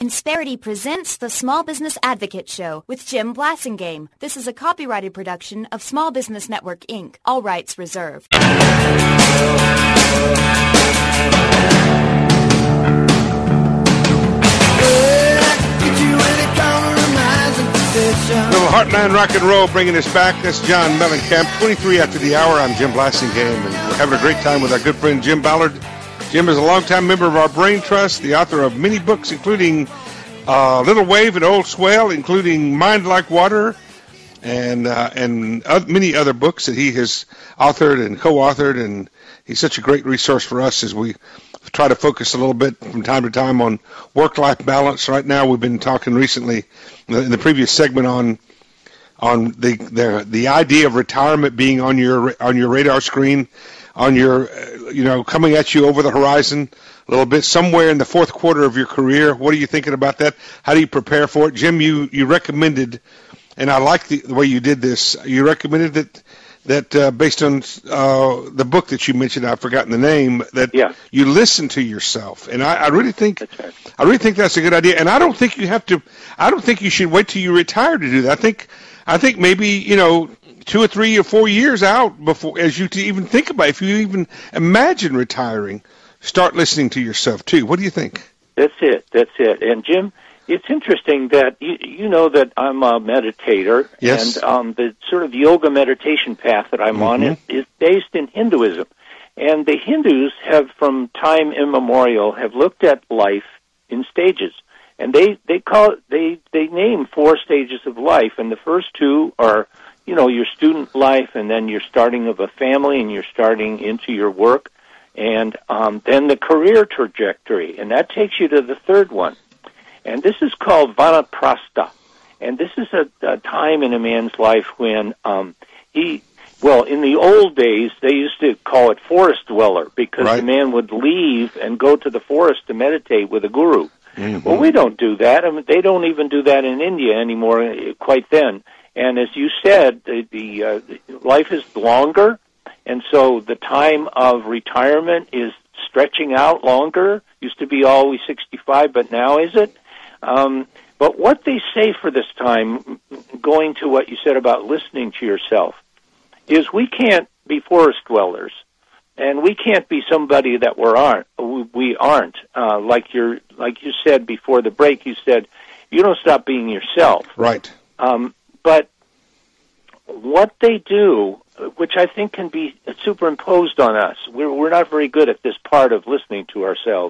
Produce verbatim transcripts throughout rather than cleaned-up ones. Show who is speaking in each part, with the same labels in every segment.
Speaker 1: Insperity presents the Small Business Advocate Show with Jim Blasingame. This is a copyrighted production of Small Business Network, Incorporated. All rights reserved.
Speaker 2: Well, Heartland Rock and Roll bringing us back. That's John Mellencamp. twenty-three after the hour. I'm Jim Blasingame, and we're having a great time with our good friend Jim Ballard. Jim is a longtime member of our Brain Trust, the author of many books, including uh, Little Wave and Old Swell, including Mind Like Water, and uh, and uh, many other books that he has authored and co-authored. And he's such a great resource for us as we try to focus a little bit from time to time on work-life balance. Right now, we've been talking recently in the previous segment on on the the the idea of retirement being on your on your radar screen, on your, you know, coming at you over the horizon a little bit, somewhere in the fourth quarter of your career. What are you thinking about that? How do you prepare for it? Jim, you, you recommended, and I like the, the way you did this, you recommended that, that uh, based on uh, the book that you mentioned, I've forgotten the name, that
Speaker 3: yeah.
Speaker 2: you listen to yourself. And I, I really think
Speaker 3: that's right.
Speaker 2: I really think that's a good idea. And I don't think you have to, I don't think you should wait till you retire to do that. I think, I think maybe, you know, two or three or four years out before, as you to even think about, if you even imagine retiring, start listening to yourself too. What do you think?
Speaker 3: That's it. That's it. And Jim, it's interesting that you, you know that I'm a meditator,
Speaker 2: yes.
Speaker 3: and um, the sort of yoga meditation path that I'm mm-hmm. on is, is based in Hinduism. And the Hindus have, from time immemorial, have looked at life in stages. And they, they call it, they, they name four stages of life, and the first two are, you know, your student life, and then your starting of a family, and you're starting into your work, and um, then the career trajectory, and that takes you to the third one. And this is called Vanaprastha, and this is a, a time in a man's life when um, he, well, in the old days, they used to call it forest dweller, because
Speaker 2: right.
Speaker 3: the man would leave and go to the forest to meditate with a guru.
Speaker 2: Mm-hmm.
Speaker 3: Well, we don't do that. I mean, they don't even do that in India anymore quite then. And as you said, the, the uh, life is longer, and so the time of retirement is stretching out longer. Used to be always sixty-five, but now is it? Um, but what they say for this time, going to what you said about listening to yourself, is we can't be forest dwellers, and we can't be somebody that we aren't. We aren't. Uh, like you're, like you said before the break, you said you don't stop being yourself.
Speaker 2: Right.
Speaker 3: Um, But what they do, which I think can be superimposed on us, we're, we're not very good at this part of listening to ourselves,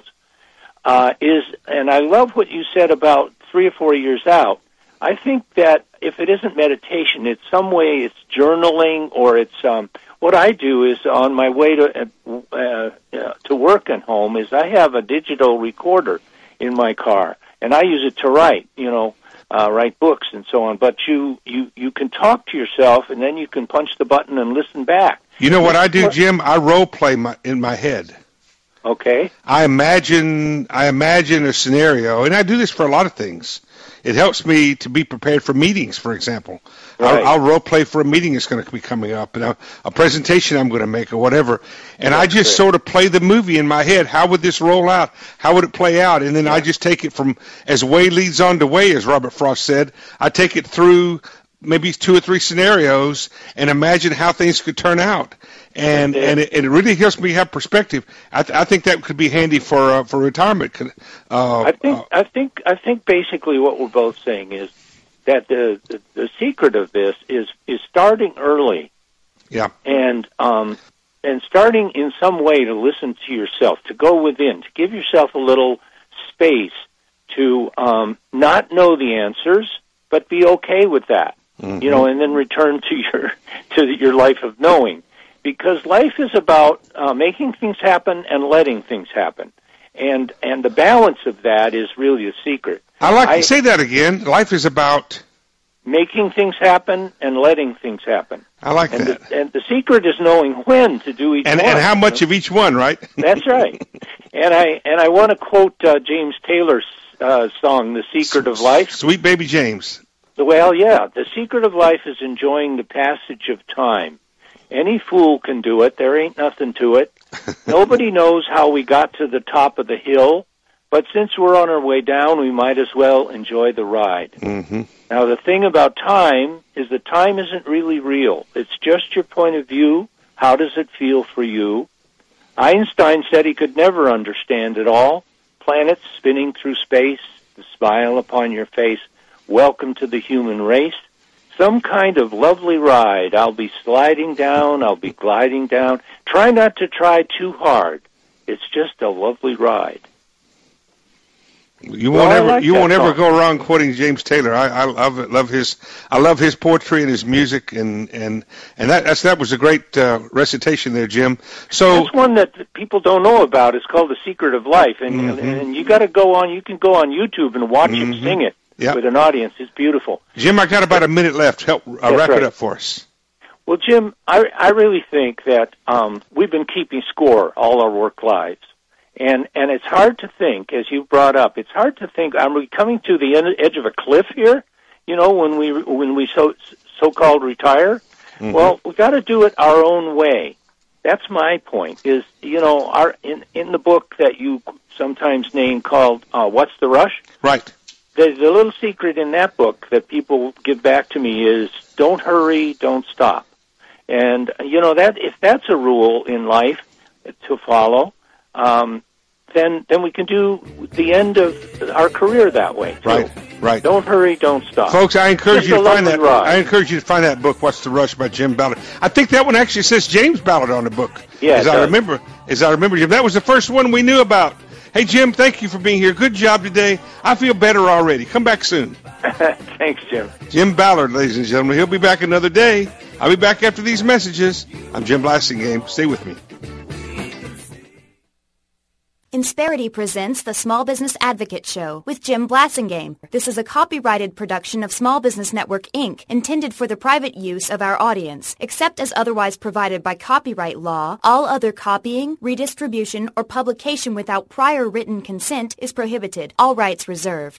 Speaker 3: uh, is, and I love what you said about three or four years out, I think that if it isn't meditation, it's some way it's journaling, or it's, um, what I do is on my way to, uh, uh, to work and home is I have a digital recorder in my car, and I use it to write, you know, Uh, write books and so on, but you, you, you can talk to yourself, and then you can punch the button and listen back.
Speaker 2: You know what I do, Jim? I role play my, in my head.
Speaker 3: Okay.
Speaker 2: I imagine I imagine a scenario, and I do this for a lot of things. It helps me to be prepared for meetings, for example.
Speaker 3: Right.
Speaker 2: I'll, I'll role play for a meeting that's going to be coming up, and a, a presentation I'm going to make, or whatever. And
Speaker 3: that's
Speaker 2: I just
Speaker 3: great.
Speaker 2: sort of play the movie in my head. How would this roll out? How would it play out? And then
Speaker 3: yeah.
Speaker 2: I just take it from as way leads on to way, as Robert Frost said. I take it through maybe two or three scenarios and imagine how things could turn out. And and it, it really helps me have perspective. I, th- I think that could be handy for uh, for retirement. Uh,
Speaker 3: I think
Speaker 2: uh,
Speaker 3: I think I think basically what we're both saying is that the the, the secret of this is is starting early.
Speaker 2: Yeah.
Speaker 3: And um and starting in some way to listen to yourself, to go within, to give yourself a little space to um, not know the answers, but be okay with that. Mm-hmm. You know, and then return to your to your life of knowing. Because life is about uh, making things happen and letting things happen. And and the balance of that is really the secret.
Speaker 2: I like
Speaker 3: I,
Speaker 2: to say that again. Life is about
Speaker 3: making things happen and letting things happen.
Speaker 2: I like
Speaker 3: and
Speaker 2: that.
Speaker 3: The, and the secret is knowing when to do each
Speaker 2: and,
Speaker 3: one.
Speaker 2: And how much of each one, right?
Speaker 3: That's right. And I and I want to quote uh, James Taylor's uh, song, "The Secret of Life."
Speaker 2: Sweet baby James.
Speaker 3: Well, yeah. The secret of life is enjoying the passage of time. Any fool can do it. There ain't nothing to it. Nobody knows how we got to the top of the hill, But since we're on our way down, we might as well enjoy the ride.
Speaker 2: Mm-hmm.
Speaker 3: Now, the thing about time is that time isn't really real. It's just your point of view. How does it feel for you? Einstein said he could never understand it all. Planets spinning through space, the smile upon your face, welcome to the human race. Some kind of lovely ride. I'll be sliding down, I'll be gliding down. Try not to try too hard. It's just a lovely ride.
Speaker 2: You won't
Speaker 3: well,
Speaker 2: ever,
Speaker 3: like
Speaker 2: you won't
Speaker 3: song.
Speaker 2: ever go wrong quoting James Taylor. I, I love it, love his, I love his poetry and his music, and and and that that's, that was a great uh, recitation there, Jim. So
Speaker 3: that's one that people don't know about. It's called The Secret of Life, and
Speaker 2: mm-hmm.
Speaker 3: and, and you got to go on. You can go on YouTube and watch
Speaker 2: mm-hmm.
Speaker 3: him sing it
Speaker 2: yep.
Speaker 3: with an audience. It's beautiful.
Speaker 2: Jim, I got about a minute left. Help uh, wrap
Speaker 3: right.
Speaker 2: it up for us.
Speaker 3: Well, Jim, I I really think that um, we've been keeping score all our work lives. And and it's hard to think, as you brought up, it's hard to think, are we coming to the end, edge of a cliff here, you know, when we when we so, so-called retire? Mm-hmm. Well, we've got to do it our own way. That's my point, is, you know, our in, in the book that you sometimes name called uh, What's the Rush?
Speaker 2: Right.
Speaker 3: There's a little secret in that book that people give back to me is don't hurry, don't stop. And, you know, that if that's a rule in life to follow, um, then then we can do the end of our career that way, too.
Speaker 2: Right, right.
Speaker 3: Don't hurry, don't stop.
Speaker 2: Folks, I encourage
Speaker 3: Just
Speaker 2: you to
Speaker 3: a
Speaker 2: find that.
Speaker 3: ride.
Speaker 2: I encourage you to find that book, What's the Rush, by Jim Ballard. I think that one actually says James Ballard on the book.
Speaker 3: Yeah,
Speaker 2: as
Speaker 3: it
Speaker 2: I
Speaker 3: does.
Speaker 2: remember, as I remember, Jim. That was the first one we knew about. Hey, Jim, thank you for being here. Good job today. I feel better already. Come back soon.
Speaker 3: Thanks, Jim.
Speaker 2: Jim Ballard, ladies and gentlemen. He'll be back another day. I'll be back after these messages. I'm Jim Blasingame. Stay with me.
Speaker 1: Insperity presents the Small Business Advocate Show with Jim Blasingame. This is a copyrighted production of Small Business Network, Incorporated, intended for the private use of our audience. Except as otherwise provided by copyright law, all other copying, redistribution, or publication without prior written consent is prohibited. All rights reserved.